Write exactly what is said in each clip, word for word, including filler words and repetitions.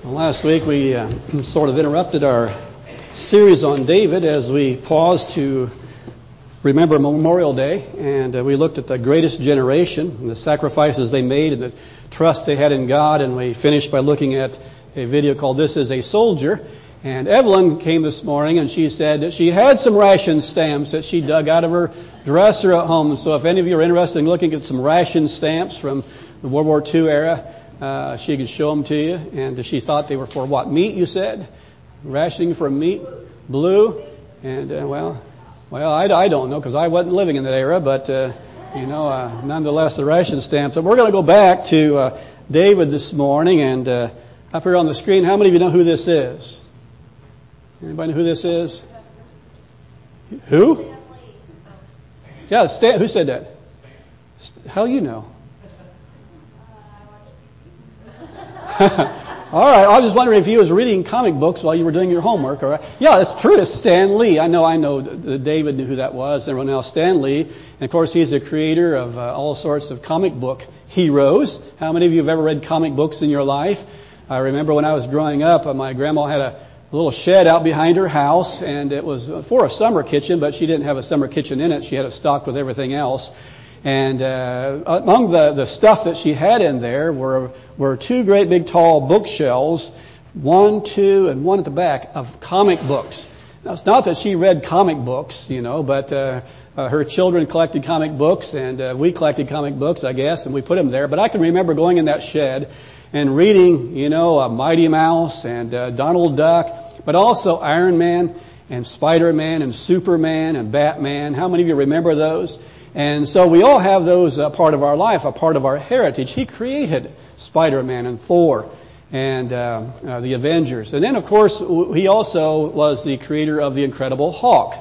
Last week we uh, sort of interrupted our series on David as we paused to remember Memorial Day, and uh, we looked at the greatest generation and the sacrifices they made and the trust they had in God, and we finished by looking at a video called This Is a Soldier. And Evelyn came this morning and she said that she had some ration stamps that she dug out of her dresser at home. So if any of you are interested in looking at some ration stamps from the World War Two era, Uh, she could show them to you. And she thought they were for what? Meat, you said? Rationing for meat? Blue? And, uh, well, well, I, I don't know because I wasn't living in that era. But, uh, you know, uh, nonetheless, the ration stamps. So we're going to go back to uh, David this morning. And uh, up here on the screen, how many of you know who this is? Anybody know who this is? Who? Yeah, Stan, who said that? How do you know? All right, I was just wondering if you was reading comic books while you were doing your homework. All right. Yeah, that's true. It's Stan Lee. I know, I know. David knew who that was. Everyone else, Stan Lee. And of course, he's the creator of uh, all sorts of comic book heroes. How many of you have ever read comic books in your life? I remember when I was growing up, uh, my grandma had a little shed out behind her house, and it was for a summer kitchen, but she didn't have a summer kitchen in it. She had it stocked with everything else. And uh, among the, the stuff that she had in there were were two great big tall bookshelves, one, two, and one at the back of comic books. Now, it's not that she read comic books, you know, but uh, uh, her children collected comic books, and uh, we collected comic books, I guess, and we put them there. But I can remember going in that shed and reading, you know, uh, Mighty Mouse and uh, Donald Duck, but also Iron Man and Spider-Man and Superman and Batman. How many of you remember those? And so we all have those a part of our life, a part of our heritage. He created Spider-Man and Thor and uh, uh, the Avengers. And then, of course, he also was the creator of the Incredible Hulk.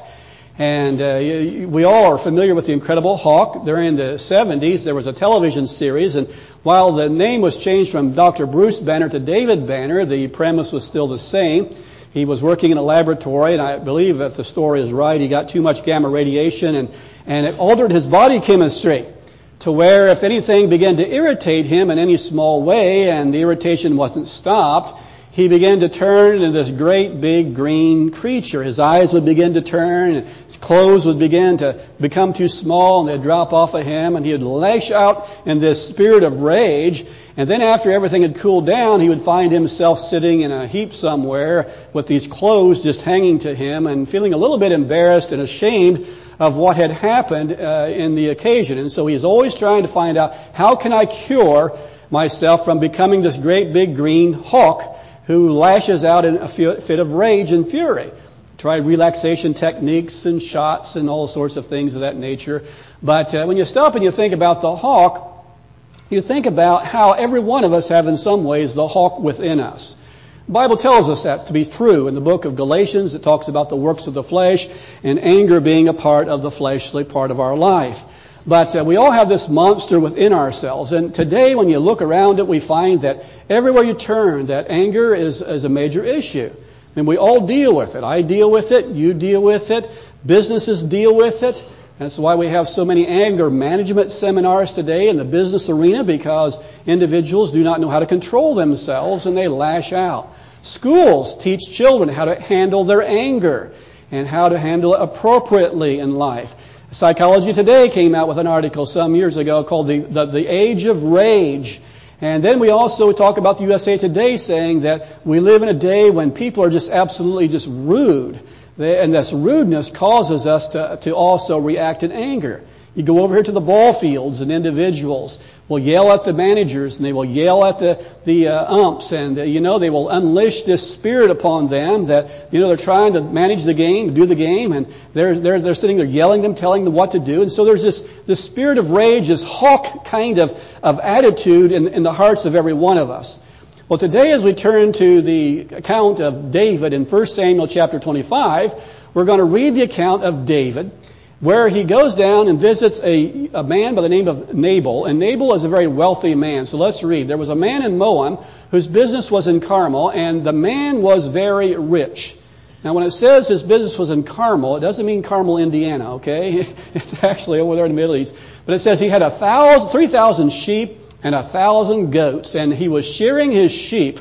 And uh, we all are familiar with the Incredible Hulk. During the seventies, there was a television series, and while the name was changed from Doctor Bruce Banner to David Banner, the premise was still the same. He was working in a laboratory, and I believe if the story is right, he got too much gamma radiation, and, and it altered his body chemistry to where if anything began to irritate him in any small way, and the irritation wasn't stopped, he began to turn into this great big green creature. His eyes would begin to turn, and his clothes would begin to become too small, and they'd drop off of him, and he would lash out in this spirit of rage. And then after everything had cooled down, he would find himself sitting in a heap somewhere with these clothes just hanging to him and feeling a little bit embarrassed and ashamed of what had happened uh, in the occasion. And so he's always trying to find out, how can I cure myself from becoming this great big green Hulk who lashes out in a fit of rage and fury? Tried relaxation techniques and shots and all sorts of things of that nature. But uh, when you stop and you think about the Hulk, you think about how every one of us have in some ways the Hulk within us. The Bible tells us that to be true. In the book of Galatians, it talks about the works of the flesh and anger being a part of the fleshly part of our life. But uh, we all have this monster within ourselves. And today when you look around it, we find that everywhere you turn, that anger is, is a major issue. And we all deal with it. I deal with it. You deal with it. Businesses deal with it. That's why we have so many anger management seminars today in the business arena, because individuals do not know how to control themselves and they lash out. Schools teach children how to handle their anger and how to handle it appropriately in life. Psychology Today came out with an article some years ago called the, the, the Age of Rage. And then we also talk about the U S A Today saying that we live in a day when people are just absolutely just rude. And this rudeness causes us to, to also react in anger. You go over here to the ball fields, and individuals will yell at the managers, and they will yell at the, the uh, umps, and, uh, you know, they will unleash this spirit upon them that, you know, they're trying to manage the game, do the game, and they're, they're, they're sitting there yelling them, telling them what to do. And so there's this, this spirit of rage, this Hulk kind of, of attitude in, in the hearts of every one of us. Well, today as we turn to the account of David in First Samuel chapter twenty-five, we're going to read the account of David, where he goes down and visits a, a man by the name of Nabal. And Nabal is a very wealthy man. So let's read. There was a man in Moab whose business was in Carmel, and the man was very rich. Now, when it says his business was in Carmel, it doesn't mean Carmel, Indiana, okay? It's actually over there in the Middle East. But it says he had a thousand, three thousand sheep and a thousand goats, and he was shearing his sheep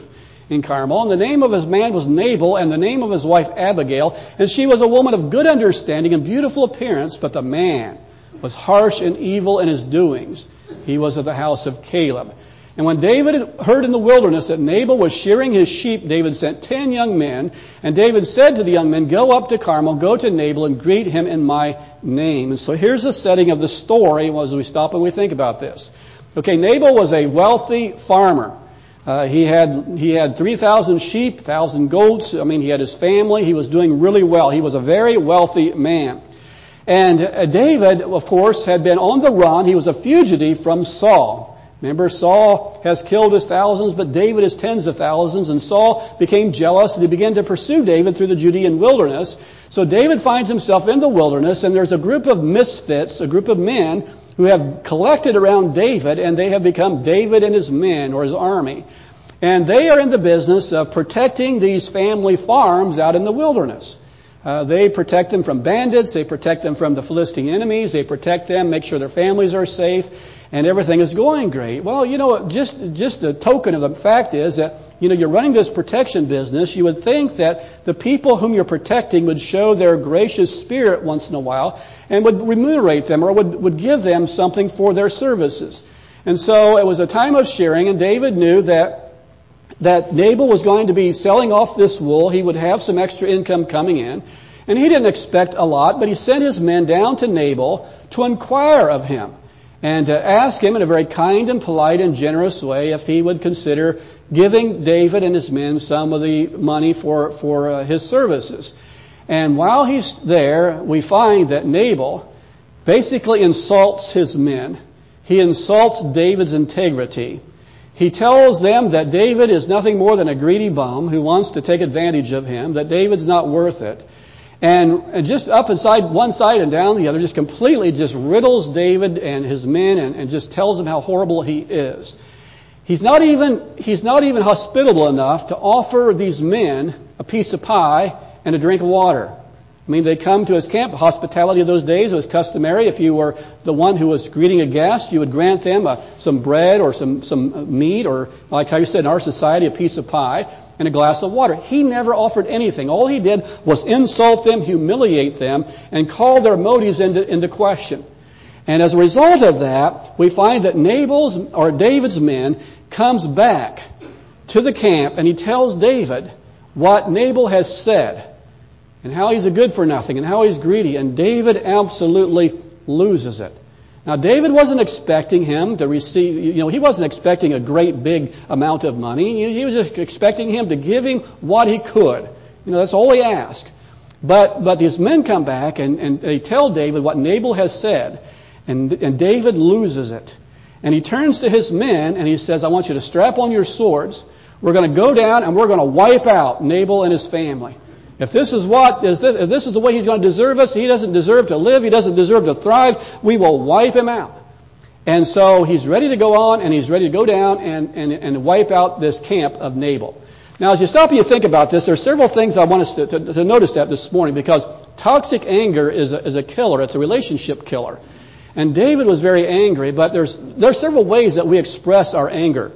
in Carmel. And the name of his man was Nabal, and the name of his wife Abigail. And she was a woman of good understanding and beautiful appearance, but the man was harsh and evil in his doings. He was of the house of Caleb. And when David heard in the wilderness that Nabal was shearing his sheep, David sent ten young men. And David said to the young men, go up to Carmel, go to Nabal, and greet him in my name. And so here's the setting of the story as we stop and we think about this. Okay, Nabal was a wealthy farmer. Uh, he had he had three thousand sheep, one thousand goats. I mean, he had his family. He was doing really well. He was a very wealthy man. And uh, David, of course, had been on the run. He was a fugitive from Saul. Remember, Saul has killed his thousands, but David his tens of thousands. And Saul became jealous, and he began to pursue David through the Judean wilderness. So David finds himself in the wilderness, and there's a group of misfits, a group of men who have collected around David, and they have become David and his men, or his army. And they are in the business of protecting these family farms out in the wilderness. Uh, they protect them from bandits. They protect them from the Philistine enemies. They protect them, make sure their families are safe, and everything is going great. Well, you know, just just a token of the fact is that, you know, you're running this protection business. You would think that the people whom you're protecting would show their gracious spirit once in a while and would remunerate them or would, would give them something for their services. And so it was a time of shearing, and David knew that that Nabal was going to be selling off this wool. He would have some extra income coming in. And he didn't expect a lot, but he sent his men down to Nabal to inquire of him and to ask him in a very kind and polite and generous way if he would consider giving David and his men some of the money for, for uh, his services. And while he's there, we find that Nabal basically insults his men. He insults David's integrity. He tells them that David is nothing more than a greedy bum who wants to take advantage of him, that David's not worth it. And, and just up inside one side and down the other, just completely just riddles David and his men and, and just tells them how horrible he is. He's not even, he's not even hospitable enough to offer these men a piece of pie and a drink of water. I mean, they come to his camp. Hospitality of those days was customary. If you were the one who was greeting a guest, you would grant them uh, some bread or some, some meat or, like how you said in our society, a piece of pie and a glass of water. He never offered anything. All he did was insult them, humiliate them, and call their motives into, into question. And as a result of that, we find that Nabal's or David's men comes back to the camp, and he tells David what Nabal has said, and how he's a good for nothing, and how he's greedy. And David absolutely loses it. Now, David wasn't expecting him to receive, you know, he wasn't expecting a great big amount of money. He was just expecting him to give him what he could. You know, that's all he asked. But, but these men come back and, and they tell David what Nabal has said, and, and David loses it. And he turns to his men and he says, I want you to strap on your swords. We're going to go down and we're going to wipe out Nabal and his family. If this is what, is this, if this is the way he's going to deserve us, he doesn't deserve to live, he doesn't deserve to thrive, we will wipe him out. And so he's ready to go on, and he's ready to go down and, and, and wipe out this camp of Nabal. Now, as you stop and you think about this, there are several things I want us to, to, to notice that this morning, because toxic anger is a, is a killer. It's a relationship killer. And David was very angry, but there's, there are several ways that we express our anger.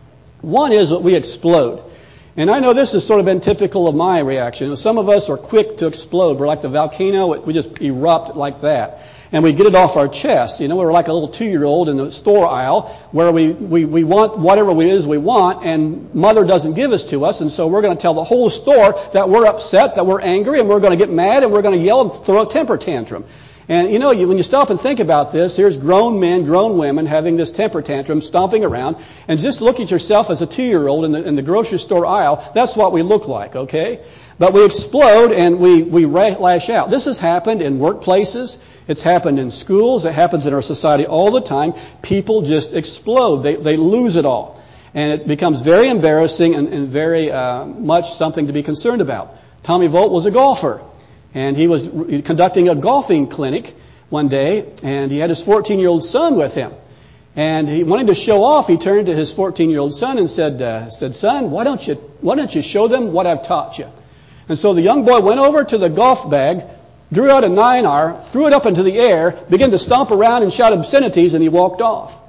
One is that we explode. And I know this has sort of been typical of my reaction. Some of us are quick to explode. We're like the volcano. We just erupt like that. And we get it off our chest. You know, we're like a little two-year-old in the store aisle where we, we, we want whatever it is we want, and mother doesn't give us to us. And so we're going to tell the whole store that we're upset, that we're angry, and we're going to get mad, and we're going to yell and throw a temper tantrum. And, you know, you, when you stop and think about this, here's grown men, grown women having this temper tantrum, stomping around, and just look at yourself as a two-year-old in the, in the grocery store aisle. That's what we look like, okay? But we explode and we, we lash out. This has happened in workplaces. It's happened in schools. It happens in our society all the time. People just explode. They, they lose it all. And it becomes very embarrassing and, and very uh, much something to be concerned about. Tommy Volt was a golfer. And he was conducting a golfing clinic one day, and he had his fourteen-year-old son with him. And he wanted to show off. He turned to his fourteen-year-old son and said, uh, said, son, why don't you, why don't you show them what I've taught you? And so the young boy went over to the golf bag, drew out a nine iron, threw it up into the air, began to stomp around and shout obscenities, and he walked off.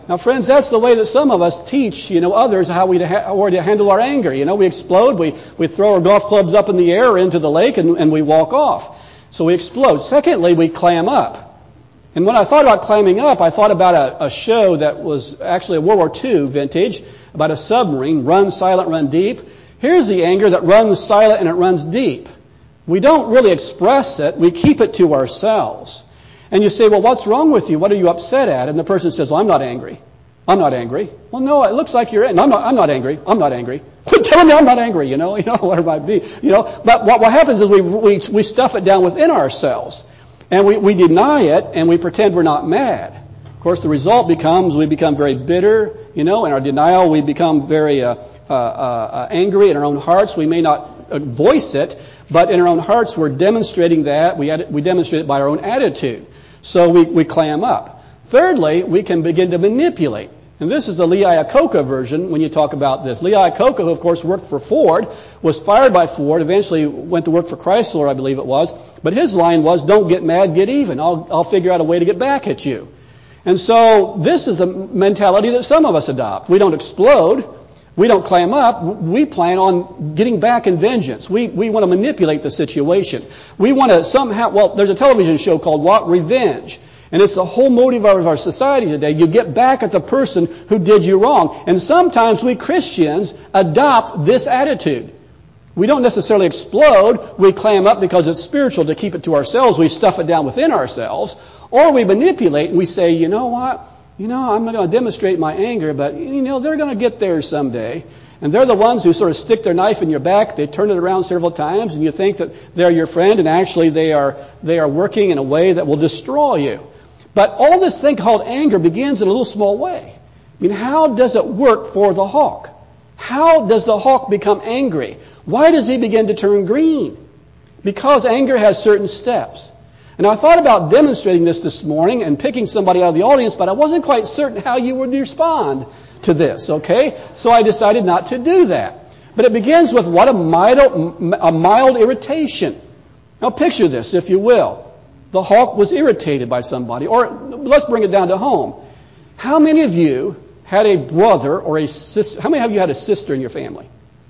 Now, friends, that's the way that some of us teach, you know, others how we to, ha- or to handle our anger. You know, we explode, we, we throw our golf clubs up in the air or into the lake, and, and we walk off. So we explode. Secondly, we clam up. And when I thought about clamming up, I thought about a, a show that was actually a World War Two vintage, about a submarine, run silent, run deep. Here's the anger that runs silent and it runs deep. We don't really express it, we keep it to ourselves. And you say, well, what's wrong with you? What are you upset at? And the person says, well, I'm not angry. I'm not angry. Well, no, it looks like you're angry. No, I'm not, I'm not angry. I'm not angry. Quit telling me I'm not angry, you know, you know, whatever it might be. You know, but what, what happens is we, we, we stuff it down within ourselves. And we, we deny it and we pretend we're not mad. Of course, the result becomes we become very bitter, you know, in our denial we become very uh, uh, uh, angry in our own hearts. We may not uh, voice it, but in our own hearts we're demonstrating that. We, ad- we demonstrate it by our own attitude. So we, we clam up. Thirdly, we can begin to manipulate. And this is the Lee Iacocca version when you talk about this. Lee Iacocca, who of course worked for Ford, was fired by Ford, eventually went to work for Chrysler, I believe it was. But his line was, don't get mad, get even. I'll, I'll figure out a way to get back at you. And so this is the mentality that some of us adopt. We don't explode. We don't clam up. We plan on getting back in vengeance. We, we want to manipulate the situation. We want to somehow, well, there's a television show called What? Revenge. And it's the whole motive of our society today. You get back at the person who did you wrong. And sometimes we Christians adopt this attitude. We don't necessarily explode. We clam up because it's spiritual to keep it to ourselves. We stuff it down within ourselves. Or we manipulate and we say, you know what? You know, I'm going to demonstrate my anger, but, you know, they're going to get there someday. And they're the ones who sort of stick their knife in your back. They turn it around several times, and you think that they're your friend, and actually they are they are working in a way that will destroy you. But all this thing called anger begins in a little small way. I mean, how does it work for the hawk? How does the hawk become angry? Why does he begin to turn green? Because anger has certain steps. And I thought about demonstrating this this morning and picking somebody out of the audience, but I wasn't quite certain how you would respond to this, okay? So I decided not to do that. But it begins with what a mild, a mild irritation. Now picture this, if you will. The hawk was irritated by somebody. Or let's bring it down to home. How many of you had a brother or a sister? How many of you had a sister in your family?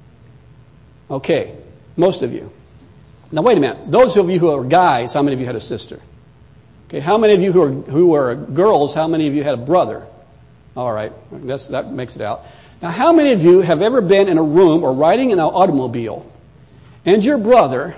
Okay, most of you. Now wait a minute. Those of you who are guys, how many of you had a sister? Okay, how many of you who are who are girls, how many of you had a brother? All right, that's, that makes it out. Now how many of you have ever been in a room or riding in an automobile and your brother,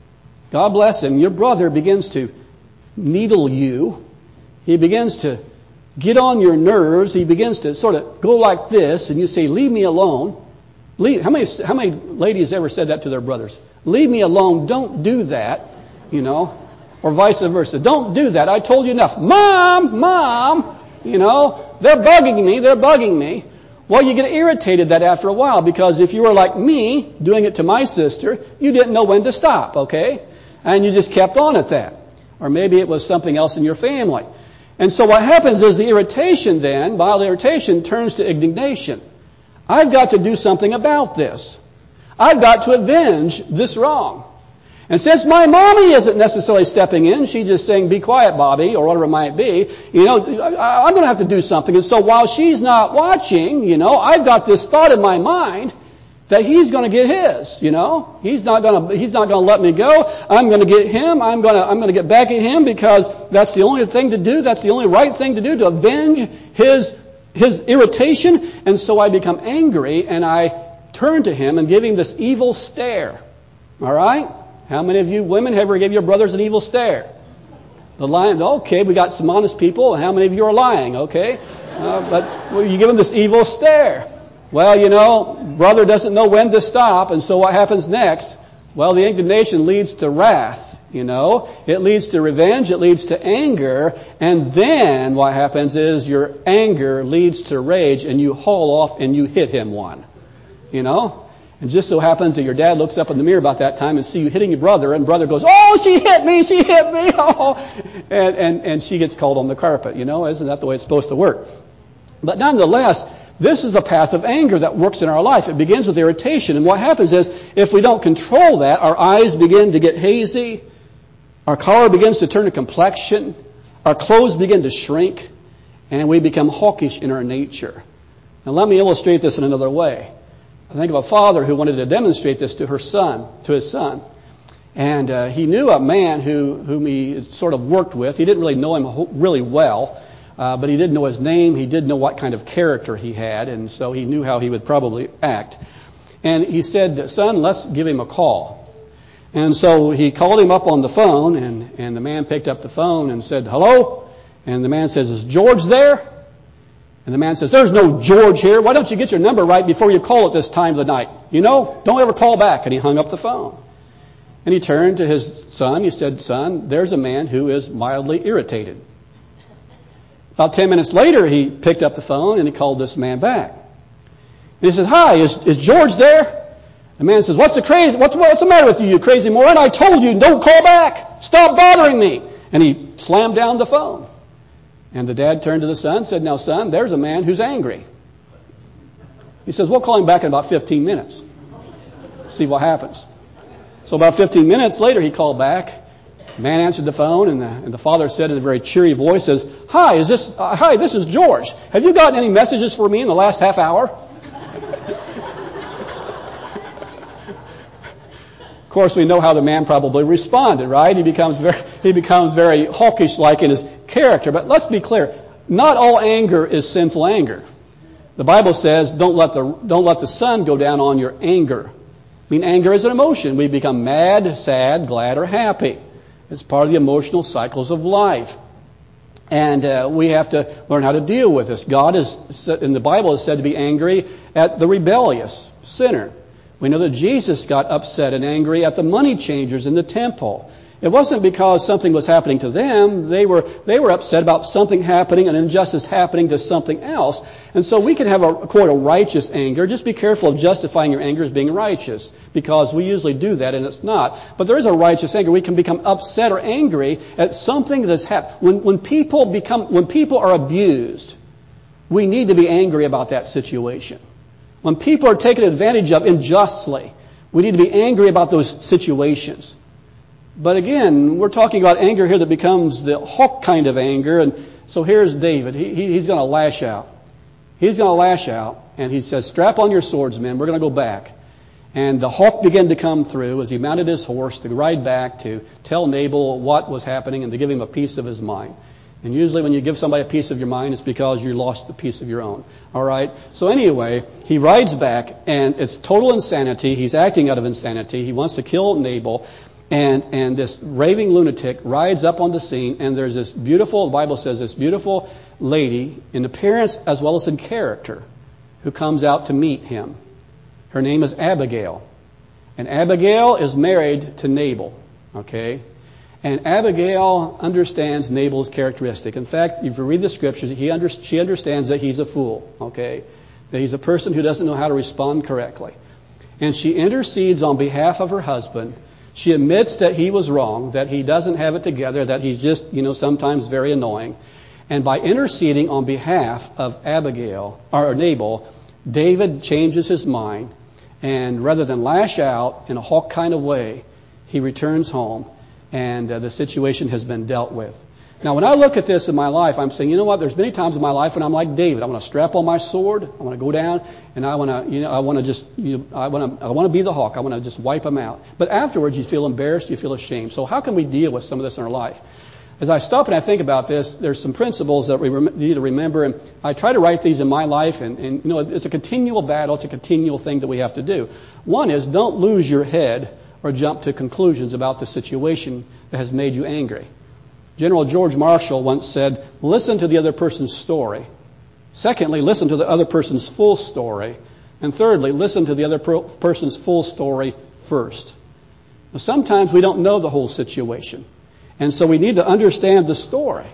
God bless him, your brother begins to needle you. He begins to get on your nerves. He begins to sort of go like this, and you say, leave me alone. Leave. How many, how many ladies ever said that to their brothers? Leave me alone. Don't do that. You know, or vice versa. Don't do that. I told you enough. Mom, Mom, you know, they're bugging me. They're bugging me. Well, you get irritated that after a while, because if you were like me, doing it to my sister, you didn't know when to stop, okay? And you just kept on at that. Or maybe it was something else in your family. And so what happens is the irritation then, mild irritation, turns to indignation. I've got to do something about this. I've got to avenge this wrong. And since my mommy isn't necessarily stepping in, she's just saying, be quiet, Bobby, or whatever it might be, you know, I'm going to have to do something. And so while she's not watching, you know, I've got this thought in my mind that he's going to get his, you know. He's not going to, he's not going to let me go. I'm going to get him. I'm going to, I'm going to get back at him because that's the only thing to do. That's the only right thing to do, to avenge his, his irritation. And so I become angry and I turn to him and give him this evil stare. All right? How many of you women ever give your brothers an evil stare? The lying, okay, we got some honest people. How many of you are lying? Okay. Uh, but well, you give them this evil stare. Well, you know, brother doesn't know when to stop, and so what happens next? Well, the indignation leads to wrath, you know. It leads to revenge, it leads to anger, and then what happens is your anger leads to rage, and you haul off and you hit him one, you know. And just so happens that your dad looks up in the mirror about that time and see you hitting your brother, and brother goes, oh, she hit me, she hit me, oh, and, and, and she gets called on the carpet, you know. Isn't that the way it's supposed to work? But nonetheless, this is a path of anger that works in our life. It begins with irritation. And what happens is, if we don't control that, our eyes begin to get hazy, our color begins to turn to complexion, our clothes begin to shrink, and we become hawkish in our nature. Now let me illustrate this in another way. I think of a father who wanted to demonstrate this to her son, to his son. And uh, he knew a man who whom he sort of worked with. He didn't really know him really well, uh, but he did know his name. He did know what kind of character he had, and so he knew how he would probably act. And he said, "Son, let's give him a call." And so he called him up on the phone, and, and the man picked up the phone and said, "Hello?" And the man says, "Is George there?" And the man says, "There's no George here. Why don't you get your number right before you call at this time of the night? You know, don't ever call back." And he hung up the phone. And he turned to his son. He said, "Son, there's a man who is mildly irritated." About ten minutes later, he picked up the phone and he called this man back. And he said, "Hi, is, is George there?" The man says, "What's the crazy? What's, what's the matter with you, you crazy moron? I told you, don't call back. Stop bothering me." And he slammed down the phone. And the dad turned to the son and said, "Now, son, there's a man who's angry." He says, "We'll call him back in about fifteen minutes. See what happens." So about fifteen minutes later, he called back. The man answered the phone, and the, and the father said in a very cheery voice, says, "Hi, is this, uh, hi, this is George. Have you gotten any messages for me in the last half hour?" Of course, we know how the man probably responded, right? He becomes very, he becomes very hawkish-like in his character. But let's be clear, not all anger is sinful anger. The Bible says, don't let the, don't let the sun go down on your anger. I mean, anger is an emotion. We become mad, sad, glad, or happy. It's part of the emotional cycles of life. And uh, we have to learn how to deal with this. God is, in the Bible, is said to be angry at the rebellious sinner. We know that Jesus got upset and angry at the money changers in the temple. It wasn't because something was happening to them. They were they were upset about something happening, an injustice happening to something else. And so we can have a quote a righteous anger. Just be careful of justifying your anger as being righteous, because we usually do that and it's not. But there is a righteous anger. We can become upset or angry at something that's happened. When when people become when people are abused, we need to be angry about that situation. When people are taken advantage of unjustly, we need to be angry about those situations. But again, we're talking about anger here that becomes the hawk kind of anger. And so here's David. He, he, he's going to lash out. He's going to lash out. And he says, "Strap on your swords, men. We're going to go back." And the hawk began to come through as he mounted his horse to ride back to tell Nabal what was happening and to give him a piece of his mind. And usually when you give somebody a piece of your mind, it's because you lost a piece of your own. All right? So anyway, he rides back, and it's total insanity. He's acting out of insanity. He wants to kill Nabal. And and this raving lunatic rides up on the scene, and there's this beautiful, the Bible says, this beautiful lady in appearance as well as in character who comes out to meet him. Her name is Abigail. And Abigail is married to Nabal. Okay? And Abigail understands Nabal's characteristic. In fact, if you read the scriptures, he under, she understands that he's a fool. Okay? That he's a person who doesn't know how to respond correctly. And she intercedes on behalf of her husband. She admits that he was wrong, that he doesn't have it together, that he's just, you know, sometimes very annoying. And by interceding on behalf of Abigail, or Nabal, David changes his mind. And rather than lash out in a hawk kind of way, he returns home, and uh, the situation has been dealt with. Now, when I look at this in my life, I'm saying, you know what? There's many times in my life when I'm like David. I want to strap on my sword. I want to go down, and I want to, you know, I want to just, you know, I want to, I want to be the hawk. I want to just wipe them out. But afterwards, you feel embarrassed. You feel ashamed. So how can we deal with some of this in our life? As I stop and I think about this, there's some principles that we rem- need to remember, and I try to write these in my life. And, and you know, it's a continual battle. It's a continual thing that we have to do. One is, don't lose your head or jump to conclusions about the situation that has made you angry. General George Marshall once said, listen to the other person's story. Secondly, listen to the other person's full story. And thirdly, listen to the other per- person's full story first. Now, sometimes we don't know the whole situation. And so we need to understand the story.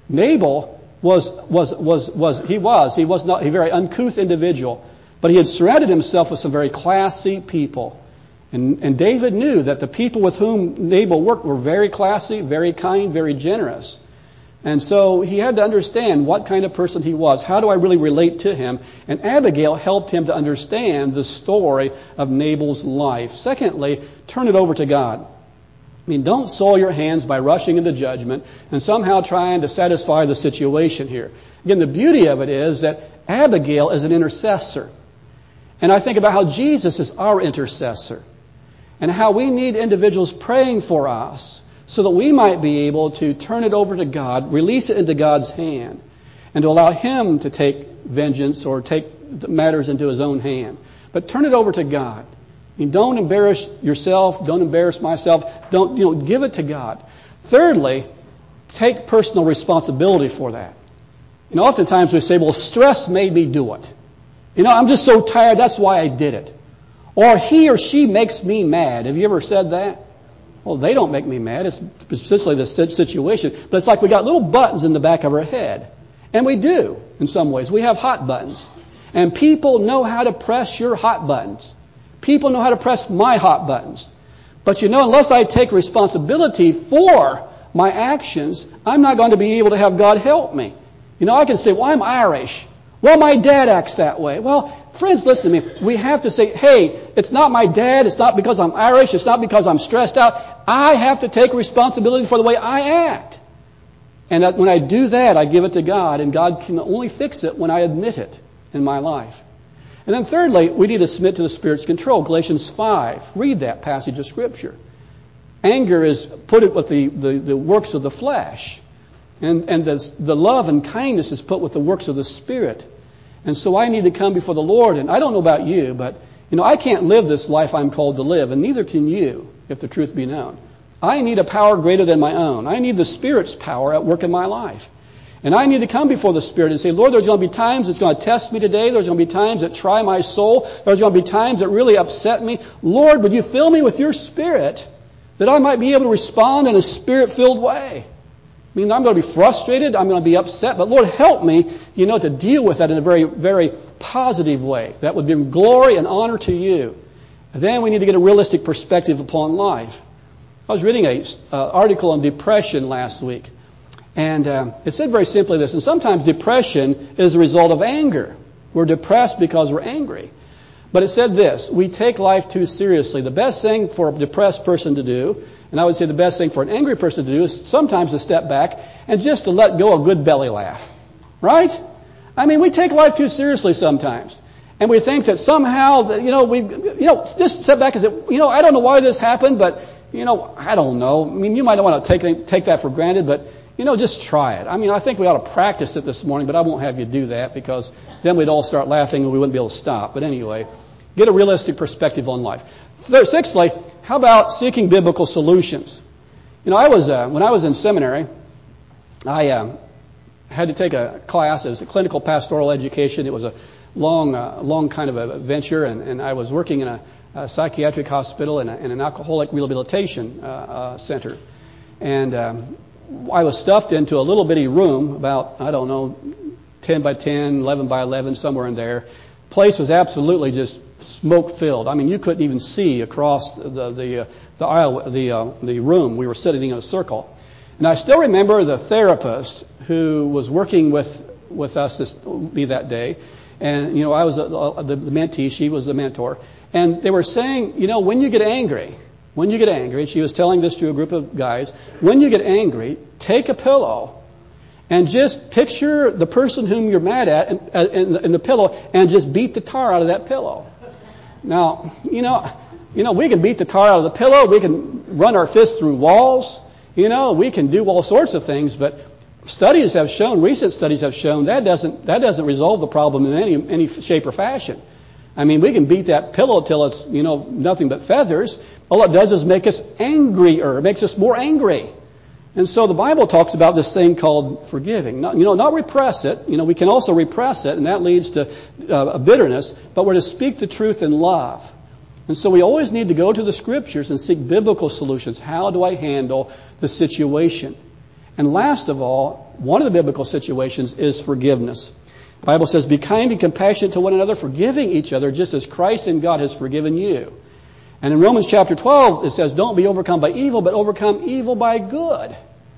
Nabal was, was, was, was, he was, he was not a very uncouth individual, but he had surrounded himself with some very classy people. And, and David knew that the people with whom Nabal worked were very classy, very kind, very generous. And so he had to understand what kind of person he was. How do I really relate to him? And Abigail helped him to understand the story of Nabal's life. Secondly, turn it over to God. I mean, don't soil your hands by rushing into judgment and somehow trying to satisfy the situation here. Again, the beauty of it is that Abigail is an intercessor. And I think about how Jesus is our intercessor and how we need individuals praying for us so that we might be able to turn it over to God, release it into God's hand, and to allow Him to take vengeance or take matters into His own hand. But turn it over to God. I mean, don't embarrass yourself. Don't embarrass myself. Don't, you know, give it to God. Thirdly, take personal responsibility for that. You know, oftentimes we say, well, stress made me do it. You know, I'm just so tired, that's why I did it. Or he or she makes me mad. Have you ever said that? Well, they don't make me mad. It's essentially the situation. But it's like we got little buttons in the back of our head. And we do, in some ways. We have hot buttons. And people know how to press your hot buttons. People know how to press my hot buttons. But you know, unless I take responsibility for my actions, I'm not going to be able to have God help me. You know, I can say, well, I'm Irish. Well, my dad acts that way. Well, friends, listen to me. We have to say, hey, it's not my dad. It's not because I'm Irish. It's not because I'm stressed out. I have to take responsibility for the way I act. And when I do that, I give it to God, and God can only fix it when I admit it in my life. And then thirdly, we need to submit to the Spirit's control. Galatians five. Read that passage of Scripture. Anger is put it with the, the, the works of the flesh. And, and the, the love and kindness is put with the works of the Spirit. And so I need to come before the Lord. And I don't know about you, but, you know, I can't live this life I'm called to live. And neither can you, if the truth be known. I need a power greater than my own. I need the Spirit's power at work in my life. And I need to come before the Spirit and say, Lord, there's going to be times it's going to test me today. There's going to be times that try my soul. There's going to be times that really upset me. Lord, would you fill me with your Spirit that I might be able to respond in a Spirit-filled way? I mean, I'm going to be frustrated. I'm going to be upset. But Lord, help me, you know, to deal with that in a very, very positive way. That would bring glory and honor to you. And then we need to get a realistic perspective upon life. I was reading an uh, article on depression last week. And um, it said very simply this, and sometimes depression is a result of anger. We're depressed because we're angry. But it said this, we take life too seriously. The best thing for a depressed person to do, and I would say the best thing for an angry person to do, is sometimes to step back and just to let go a good belly laugh. Right? I mean, we take life too seriously sometimes. And we think that somehow, that, you know, we, you know, just step back and say, you know, I don't know why this happened, but, you know, I don't know. I mean, you might not want to take, take that for granted, but, you know, just try it. I mean, I think we ought to practice it this morning, but I won't have you do that because then we'd all start laughing and we wouldn't be able to stop. But anyway, get a realistic perspective on life. Sixthly, how about seeking biblical solutions? You know, I was, uh, when I was in seminary, I uh, had to take a class. It was a clinical pastoral education. It was a long, uh, long kind of a venture, and, and I was working in a, a psychiatric hospital and, a, and an alcoholic rehabilitation uh, uh, center. And um, I was stuffed into a little bitty room, about, I don't know, ten by ten, eleven by eleven, somewhere in there. Place was absolutely just smoke-filled. I mean, you couldn't even see across the the uh, the aisle, the uh, the room. We were sitting in a circle. And I still remember the therapist who was working with with us this be that day. And you know, I was a, a, the, the mentee. She was the mentor. And they were saying, you know, when you get angry. When you get angry, she was telling this to a group of guys, when you get angry, take a pillow and just picture the person whom you're mad at in, in, in the pillow and just beat the tar out of that pillow. Now, you know, you know, we can beat the tar out of the pillow. We can run our fists through walls. You know, we can do all sorts of things, but studies have shown, recent studies have shown that doesn't, that doesn't resolve the problem in any, any shape or fashion. I mean, we can beat that pillow till it's, you know, nothing but feathers. All it does is make us angrier. It makes us more angry. And so the Bible talks about this thing called forgiving. Not, you know, not repress it. You know, we can also repress it, and that leads to uh, a bitterness. But we're to speak the truth in love. And so we always need to go to the Scriptures and seek biblical solutions. How do I handle the situation? And last of all, one of the biblical situations is forgiveness. The Bible says, be kind and compassionate to one another, forgiving each other, just as Christ in God has forgiven you. And in Romans chapter twelve, it says, don't be overcome by evil, but overcome evil by good.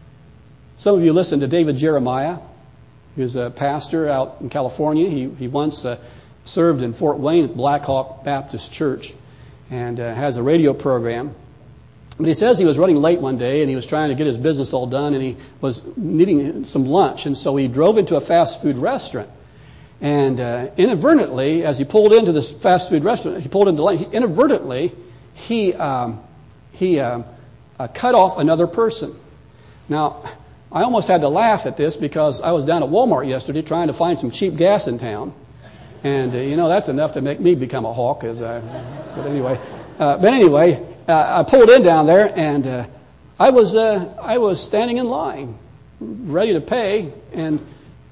Some of you listen to David Jeremiah. He was a pastor out in California. He, he once uh, served in Fort Wayne at Black Hawk Baptist Church and uh, has a radio program. But he says he was running late one day and he was trying to get his business all done and he was needing some lunch. And so he drove into a fast food restaurant. And uh, inadvertently, as he pulled into this fast food restaurant, he pulled into line, he, inadvertently, he, um, he um, uh, cut off another person. Now, I almost had to laugh at this because I was down at Walmart yesterday trying to find some cheap gas in town. And, uh, you know, that's enough to make me become a hawk. As I, but anyway, uh, but anyway, uh, I pulled in down there and uh, I was uh, I was standing in line, ready to pay, and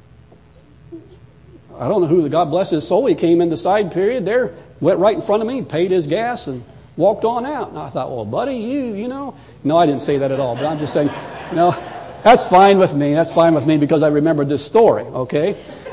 I don't know who, the God bless his soul, he came in the side period there, went right in front of me, paid his gas, and walked on out. And I thought, well, buddy, you, you know. No, I didn't say that at all, but I'm just saying, you know, that's fine with me. That's fine with me because I remembered this story, okay?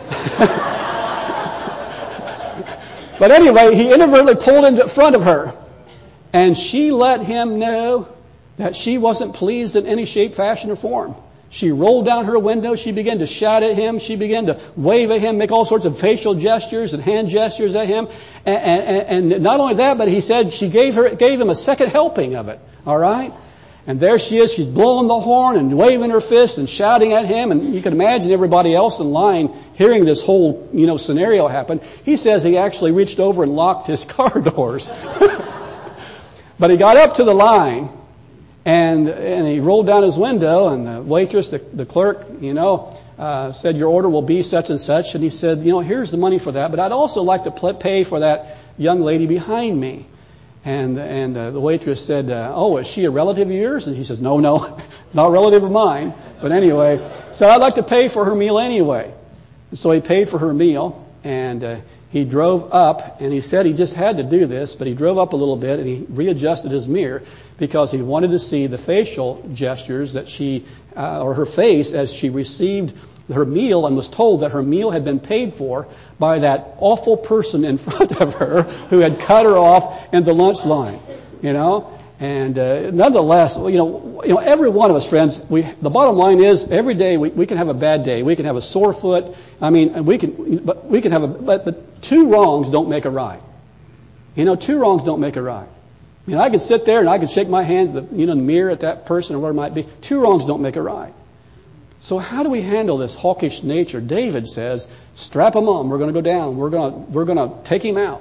But anyway, he inadvertently pulled in front of her, and she let him know that she wasn't pleased in any shape, fashion, or form. She rolled down her window. She began to shout at him. She began to wave at him, make all sorts of facial gestures and hand gestures at him. And, and, and not only that, but he said she gave her gave him a second helping of it. All right? And there she is. She's blowing the horn and waving her fist and shouting at him. And you can imagine everybody else in line hearing this whole, you know, scenario happen. He says he actually reached over and locked his car doors. But he got up to the line. And and he rolled down his window, and the waitress, the, the clerk, you know, uh, said, your order will be such and such. And he said, you know, here's the money for that, but I'd also like to pl- pay for that young lady behind me. And and uh, the waitress said, uh, oh, is she a relative of yours? And he says, no, no, not a relative of mine. But anyway, so I'd like to pay for her meal anyway. And so he paid for her meal, and uh, he drove up, and he said he just had to do this, but he drove up a little bit, and he readjusted his mirror because he wanted to see the facial gestures that she, uh, or her face as she received her meal and was told that her meal had been paid for by that awful person in front of her who had cut her off in the lunch line, you know. And uh, nonetheless, you know, you know, every one of us, friends, we, the bottom line is every day we, we can have a bad day. We can have a sore foot. I mean, and we can, but we can have a, but, but two wrongs don't make a right. You know, two wrongs don't make a right. I mean, I can sit there and I can shake my hand, the, you know, in the mirror at that person or whatever it might be. Two wrongs don't make a right. So how do we handle this hawkish nature? David says, strap him on. We're going to go down. We're going to, we're going to take him out.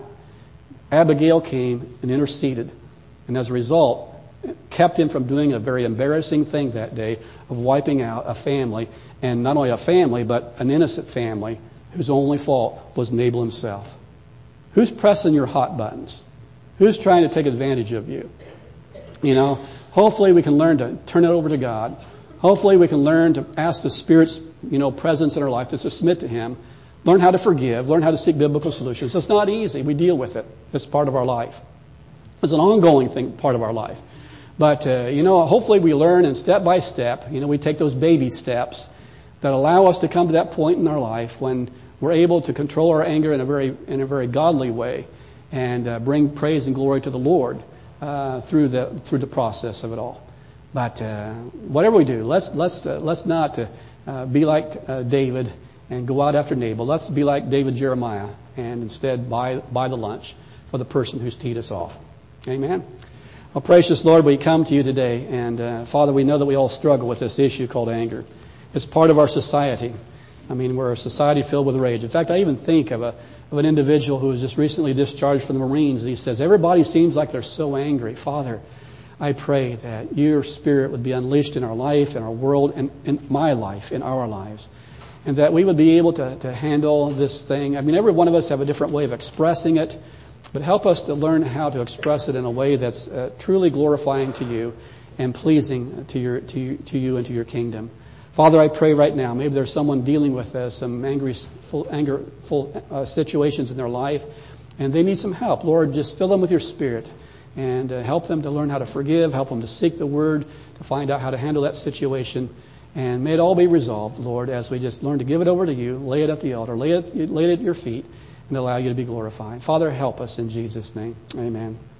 Abigail came and interceded. And as a result, kept him from doing a very embarrassing thing that day of wiping out a family, and not only a family, but an innocent family whose only fault was Nabal himself. Who's pressing your hot buttons? Who's trying to take advantage of you? You know, hopefully we can learn to turn it over to God. Hopefully we can learn to ask the Spirit's, you know, presence in our life to submit to Him. Learn how to forgive. Learn how to seek biblical solutions. It's not easy. We deal with it. It's part of our life. It's an ongoing thing, part of our life. But, uh, you know, hopefully we learn, and step by step, you know, we take those baby steps that allow us to come to that point in our life when we're able to control our anger in a very, in a very godly way and uh, bring praise and glory to the Lord uh, through the through the process of it all. But uh, whatever we do, let's let's uh, let's not uh, uh, be like uh, David and go out after Nabal. Let's be like David Jeremiah and instead buy buy the lunch for the person who's teed us off. Amen. Well, precious Lord, we come to you today, and uh, Father, we know that we all struggle with this issue called anger. It's part of our society. I mean, we're a society filled with rage. In fact, I even think of a of an individual who was just recently discharged from the Marines, and he says, everybody seems like they're so angry. Father, I pray that your Spirit would be unleashed in our life, in our world, and in my life, in our lives, and that we would be able to, to handle this thing. I mean, every one of us have a different way of expressing it. But help us to learn how to express it in a way that's uh, truly glorifying to you and pleasing to your to you, to you and to your kingdom. Father, I pray right now, maybe there's someone dealing with uh, some angry, full, angerful uh, situations in their life, and they need some help. Lord, just fill them with your Spirit and uh, help them to learn how to forgive, help them to seek the Word, to find out how to handle that situation. And may it all be resolved, Lord, as we just learn to give it over to you, lay it at the altar, lay it, lay it at your feet, and allow you to be glorified. Father, help us in Jesus' name. Amen.